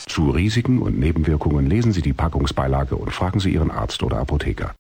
Zu Risiken und Nebenwirkungen lesen Sie die Packungsbeilage und fragen Sie Ihren Arzt oder Apotheker.